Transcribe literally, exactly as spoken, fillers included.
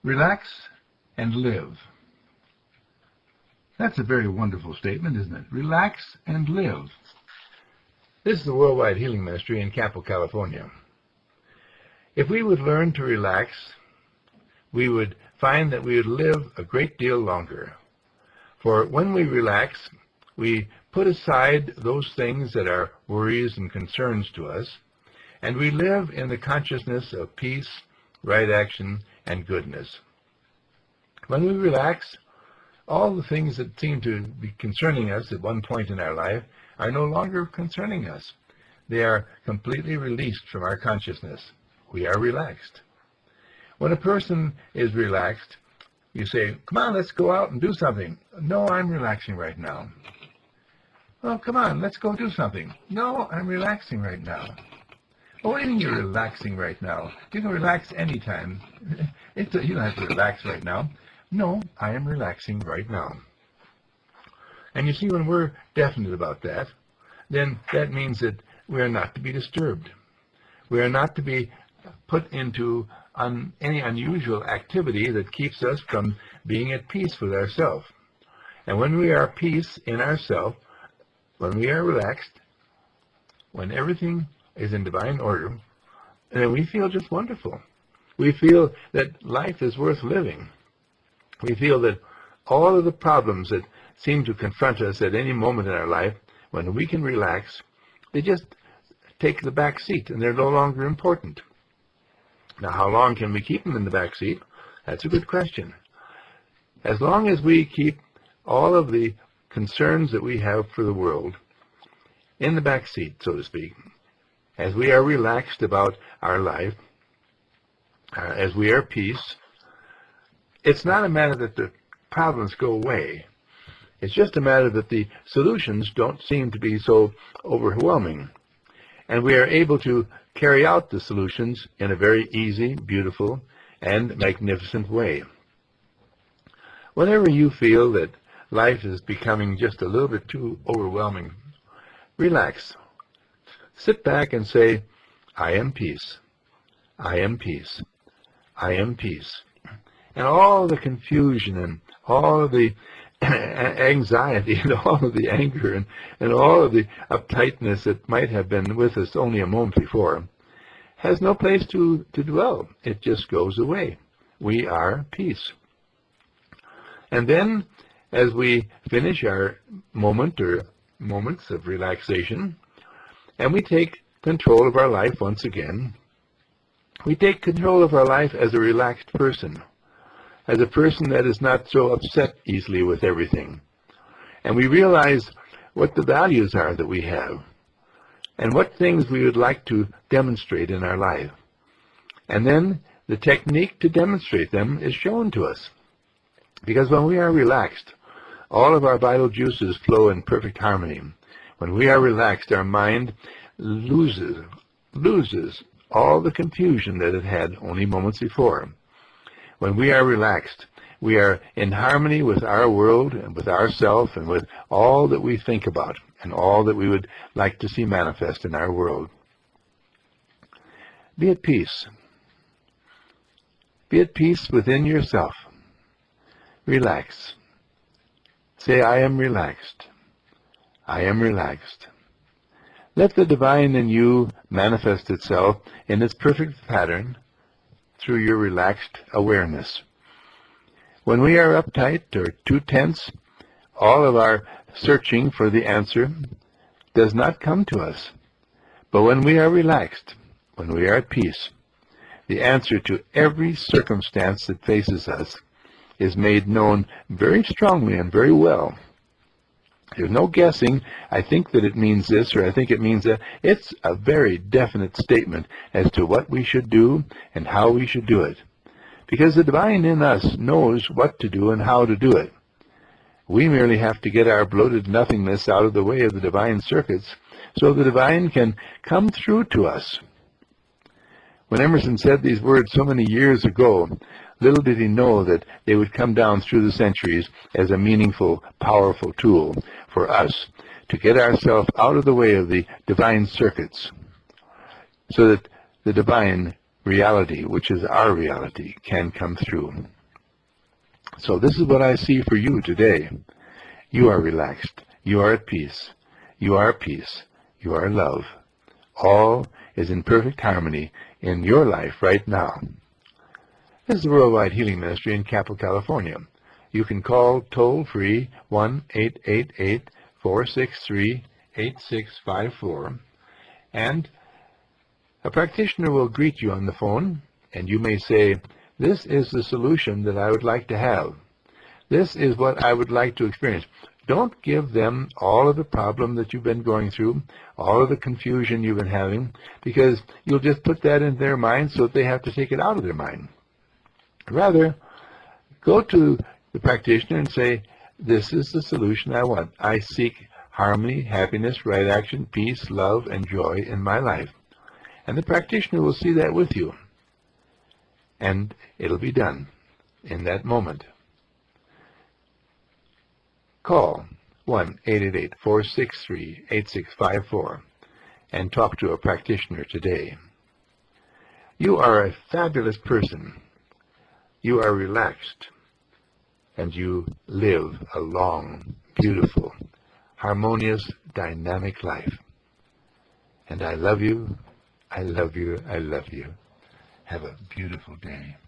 Relax and live. That's a very wonderful statement, isn't it? Relax and live. This is the Worldwide Healing Ministry in Campo, California. If we would learn to relax, we would find that we would live a great deal longer. For when we relax, we put aside those things that are worries and concerns to us, and we live in the consciousness of peace, right action, and goodness. When we relax, all the things that seem to be concerning us at one point in our life are no longer concerning us. They are completely released from our consciousness. We are relaxed. When a person is relaxed, you say, come on, let's go out and do something. No, I'm relaxing right now. Well, come on, let's go do something. No, I'm relaxing right now. Oh, what do you mean you're relaxing right now? You can relax anytime. It's a, you don't have to relax right now. No, I am relaxing right now. And you see, when we're definite about that, then that means that we are not to be disturbed. We are not to be put into un, any unusual activity that keeps us from being at peace with ourselves. And when we are at peace in ourselves, when we are relaxed, when everything is in divine order, then we feel just wonderful. We feel that life is worth living. We feel that all of the problems that seem to confront us at any moment in our life, when we can relax, they just take the back seat and they're no longer important. Now, how long can we keep them in the back seat? That's a good question. As long as we keep all of the concerns that we have for the world in the back seat, so to speak, as we are relaxed about our life, uh, as we are at peace, it's not a matter that the problems go away. It's just a matter that the solutions don't seem to be so overwhelming. And we are able to carry out the solutions in a very easy, beautiful, and magnificent way. Whenever you feel that life is becoming just a little bit too overwhelming, relax. Sit back and say, I am peace. I am peace. I am peace. And all the confusion and all of the anxiety and all of the anger and, and all of the uptightness that might have been with us only a moment before has no place to, to dwell. It just goes away. We are peace. And then, as we finish our moment or moments of relaxation, and we take control of our life once again, we take control of our life as a relaxed person, as a person that is not so upset easily with everything. And we realize what the values are that we have, and what things we would like to demonstrate in our life. And then the technique to demonstrate them is shown to us. Because when we are relaxed, all of our vital juices flow in perfect harmony. When we are relaxed, our mind loses, loses all the confusion that it had only moments before. When we are relaxed, we are in harmony with our world and with ourself and with all that we think about and all that we would like to see manifest in our world. Be at peace. Be at peace within yourself. Relax. Say, I am relaxed. I am relaxed. Let the divine in you manifest itself in its perfect pattern through your relaxed awareness. When we are uptight or too tense, all of our searching for the answer does not come to us. But when we are relaxed, when we are at peace, the answer to every circumstance that faces us is made known very strongly and very well. There's no guessing, I think that it means this, or I think it means that. It's a very definite statement as to what we should do and how we should do it. Because the divine in us knows what to do and how to do it. We merely have to get our bloated nothingness out of the way of the divine circuits so the divine can come through to us. When Emerson said these words so many years ago, little did he know that they would come down through the centuries as a meaningful, powerful tool for us to get ourselves out of the way of the divine circuits so that the divine reality, which is our reality, can come through. So this is what I see for you today. You are relaxed. You are at peace. You are peace. You are love. All is in perfect harmony in your life right now. This is the Worldwide Healing Ministry in Capel, California. You can call toll-free one eight eight eight, four six three, eight six five four, and a practitioner will greet you on the phone, and you may say, "This is the solution that I would like to have. This is what I would like to experience." Don't give them all of the problem that you've been going through, all of the confusion you've been having, because you'll just put that in their mind so that they have to take it out of their mind. Rather, go to the practitioner and say, "This is the solution I want. I seek harmony, happiness, right action, peace, love, and joy in my life." And the practitioner will see that with you. And it'll be done in that moment. Call one eight eight eight, four six three, eight six five four and talk to a practitioner today. You are a fabulous person. You are relaxed, and you live a long, beautiful, harmonious, dynamic life. And I love you, I love you, I love you. Have a beautiful day.